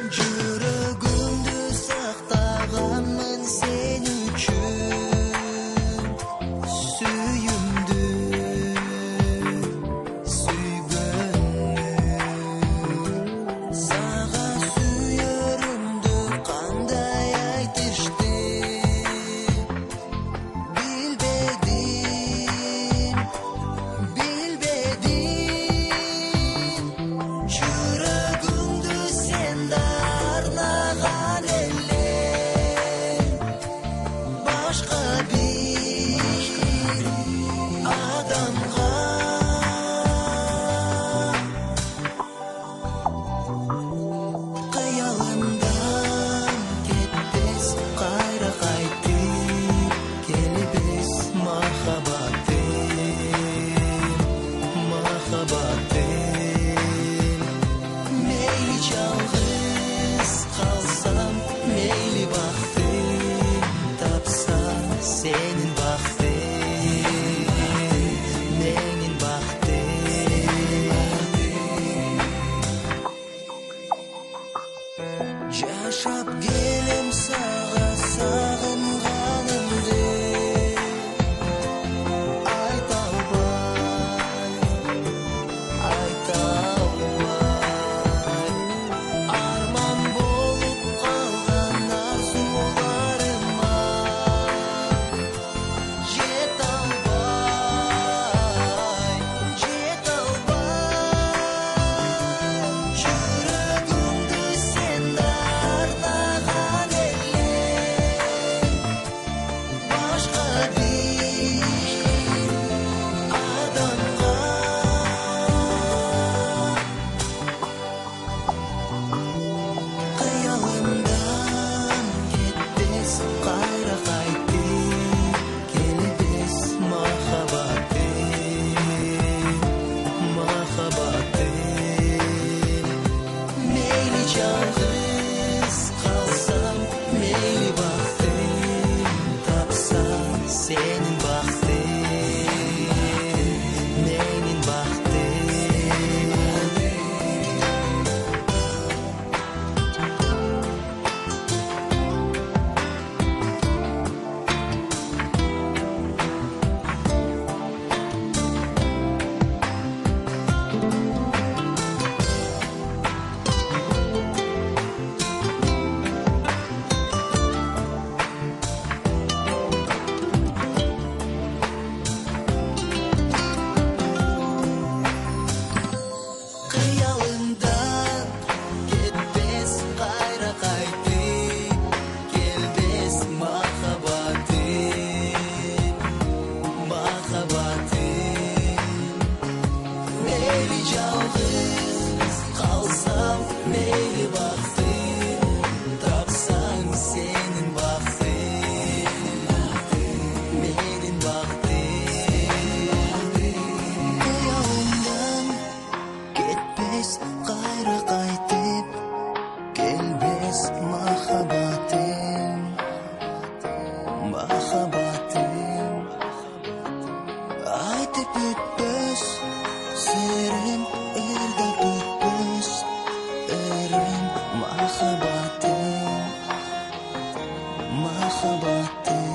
Жүрегімді сақтағанмын сен үшін, сүйімді сүйгенмін. Саған сүйерімді қандай айтышты, білбедім, жүрегімді сенді арнаған елем, башқа бір адамға. Қиялымдан кетпес қайра қайтып келбес махаббатым. Мейлі жалғыз қалсам, мейлі бақытым тапса, сенің бақытың, менің бақытым. Жашап келем саған сағынғанымды, айта албай, арман болып қалған арзуларыма жете албай. Жүрегімді сенді арнаған елем, башқа бір адамға. Қиялымдан кетпес қайра қайтып келбес махаббатым. Мейлі жалғыз қалсам, мейлі бақытым тапса, сенің бақытың, менің бақытым. Қиялымдан кетпес қайра қайтып келбес махаббатым. Мейлі жалғыз қалсам, мейлі бақытым тапсаң, сенің бақытың, менің бақытым. Қиялымдан кетпес қайра қайтып келбес махаббатым. Айтып өтпес сырым, ырдап өтпес ырым, махаббатым.